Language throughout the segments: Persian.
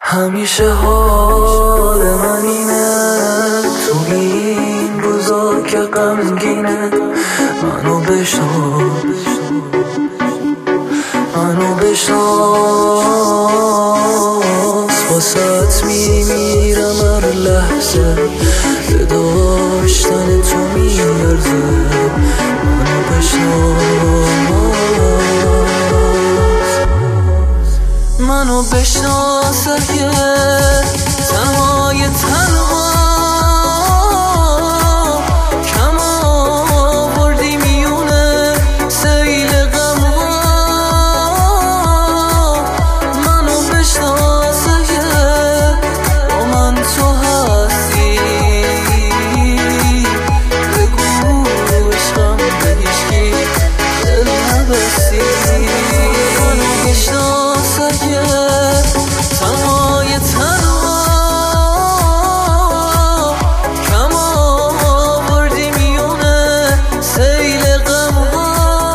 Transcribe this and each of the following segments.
همیشه حال من اینه تو این روزا که غمگینه. منو بشناس واسات میمیرم هر لحظه، به داشتن تو میارزه. منو بشناس اگه تنهای تنها کم آوردی میونه سیل غمها. منو بشناس اگه با من تو هستی، بگو عشقم به هیچکی دل نبستی. منو بشناس اگه تنهای تنها کم آوردی میونه سیل غمها.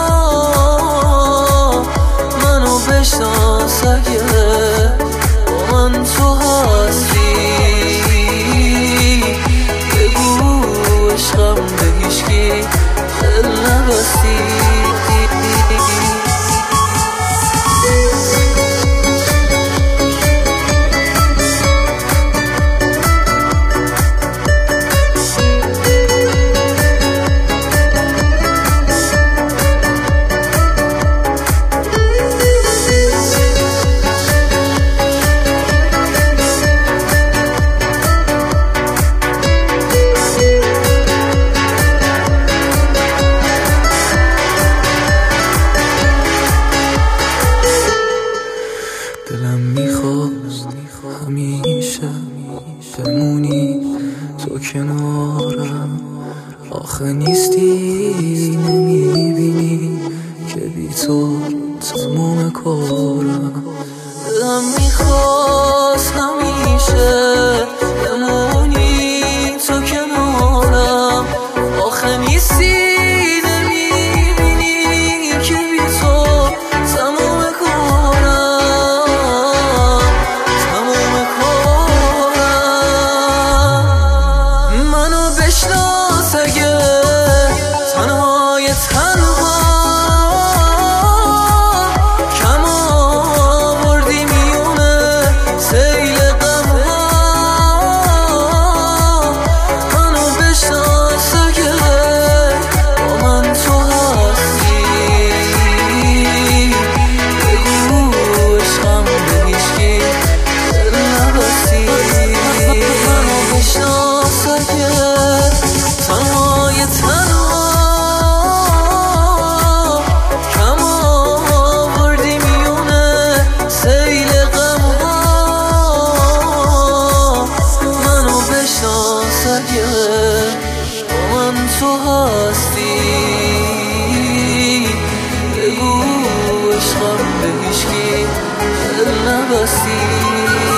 منو بشناس اگه با من تو هستی، بگو عشقم به هیچکی دل نبستی. دلم میخواست همیشه بمونی تو کنارم، آخه نیستی نمیبینی که بی تو تمام کارم. دلم میخواست همیشه بمونی تو کنارم، آخه نیستی نمیبینی که بی تو تمام بشناس اگه تنهای تنها کم آوردی میونه سیل غمها. منو بشناس اگه با من تو هستی، بگو عشقم به هیچکی دل نبستی. منو بشناس اگه تنهای تنها کم آوردی میونه سیل غمها. منو بشناس اگه با من تو هستی، بگو عشقم به هیچکی دل نبستی.